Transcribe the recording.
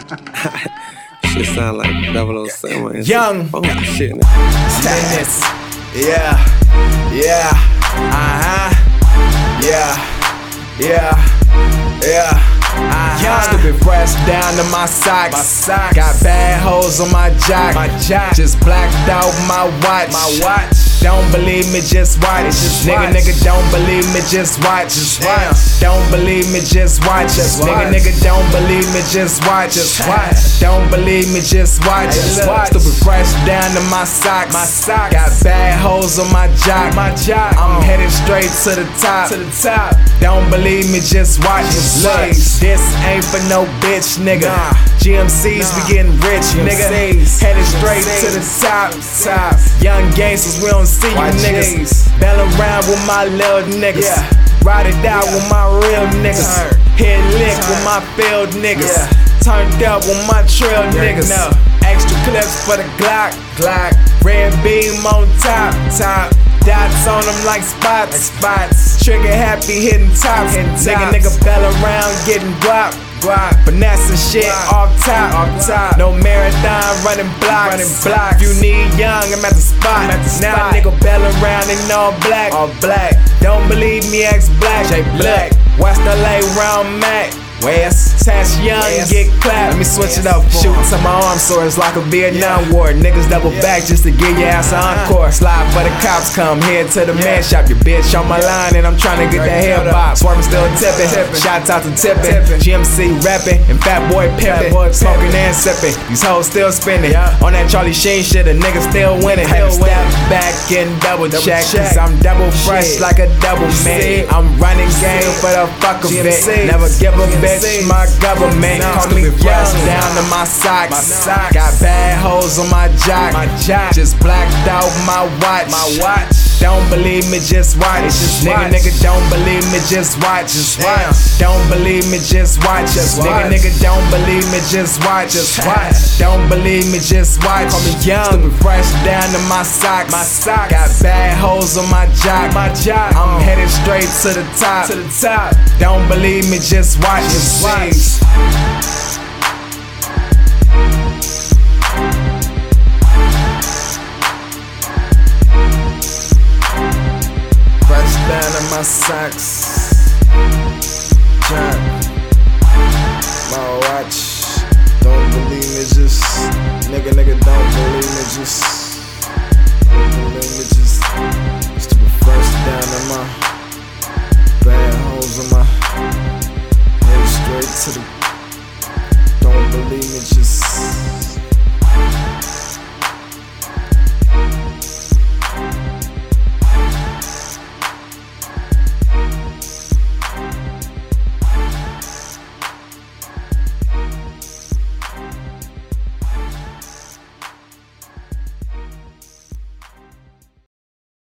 Shit sound like 007 and Young shit. Tennis. Yeah. Stupid fresh down to my socks. Got bad hoes on my jock. Just blacked out my watch. Don't believe me, just watch. Nigga, don't believe me, just watch. Don't believe me, just watch. Nigga, don't believe me, just watch. Don't believe me, just watch. Stupid fresh down to my socks. Got bad hoes on my jock. I'm headed straight to the top. Don't believe me, just watch. This ain't for no bitch, nigga. GMCs, we getting rich, nigga. Headed straight to the top. Young gangsters, we don't see you niggas. Bell around with my little niggas. Ride it out with my real niggas. Hit lick with my field niggas. Turned up with my trail niggas. Extra clips for the Glock. Red beam on top. Dots on them like spots. Trigger happy hitting tops. Nigga bell around getting guap. Finesse shit off top. No marathon running blocks. If you need young, I'm at the spot. Now nigga bell around in all black. Don't believe me, X Black. West LA round Mac. Tash Young, get clapped. Let me switch it up. Shoot to my arm sores like a Vietnam War. Niggas double back just to give your ass an encore. Slide for the cops, come head to the man shop. Your bitch on my line and I'm trying to get that hair bob. Swerving still tipping. Shots out to tipping. GMC rapping and Fat Boy pimping. Smoking and sipping. These hoes still spinning. On that Charlie Sheen shit, a nigga still winning. Step back and double check. Cause I'm double fresh like a double man. I'm running game for the fuck of it. Never give a bitch my government. Call me young down to my socks. Got bad hoes on my jock. Just blacked out my watch. Don't believe me, just watch. Nigga, don't believe me, just watch. Don't believe me, just watch. Nigga, don't believe me, just watch. Don't believe me, just watch. Call me young, stupid fresh down to my socks. Got bad hoes on my jock. I'm headed straight to the top. Don't believe me, just watch. Fresh down in my socks. Jack, my watch. Don't believe me, just nigga, don't believe me, just stupid fresh down in my bad hoes in my head straight to the. Don't believe me, just